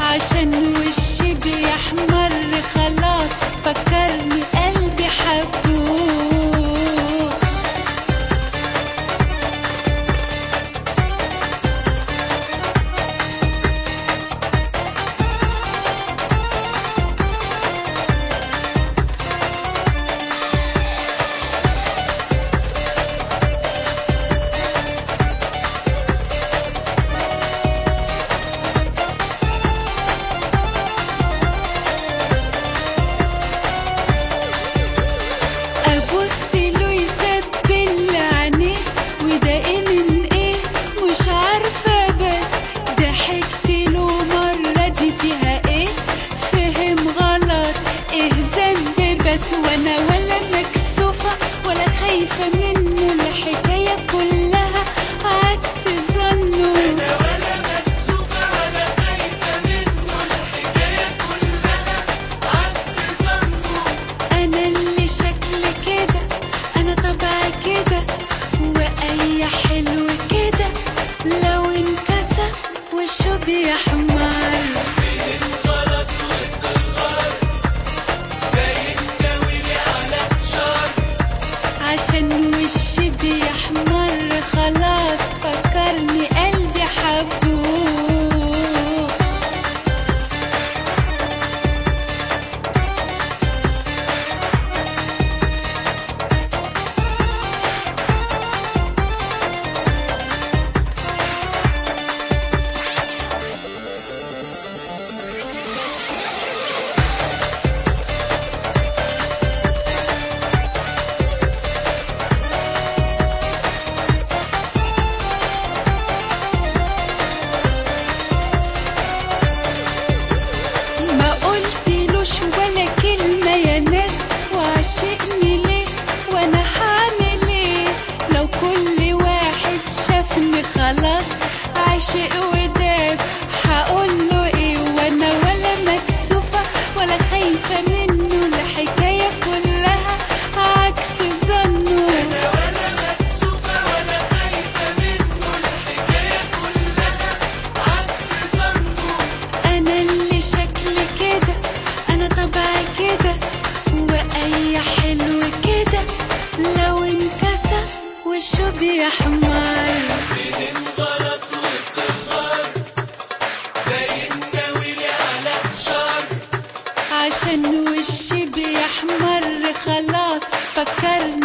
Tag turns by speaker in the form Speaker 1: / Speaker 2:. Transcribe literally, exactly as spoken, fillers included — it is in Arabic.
Speaker 1: عشان وشي بيحمر خلاص فكرني قلبي حبوه. بس وانا ولا مكسوفة ولا خايفة منه، الحكاية كلها عكس ظنه.
Speaker 2: انا ولا مكسوفة ولا خايفة منه، الحكاية كلها عكس ظنه.
Speaker 1: انا اللي شكلي كده، انا طبعي كده، واي حلو كده لو انكسر وشه بيحمر. عشان وشي بيحمر خلاص فكرني قلبي حبوه. ولا كلمة يا ناس، وعشقني ليه وانا هعمل ايه؟ لو كل واحد شافني خلاص عاشق وداب هقوله ايه؟ وانا ولا مكسوفة ولا خايفة منه، الحكاية كلها عكس ظنه.
Speaker 2: انا ولا مكسوفة ولا خايفة منه، الحكاية كلها عكس ظنه.
Speaker 1: انا اللي شكلي كده، انا طبعي كده، واي حلو كده لو انكسر وشه بيحمر.
Speaker 2: فين غلط وبتغار، باين ناويلي على شر.
Speaker 1: عشان وشي بيحمر خلاص فكرني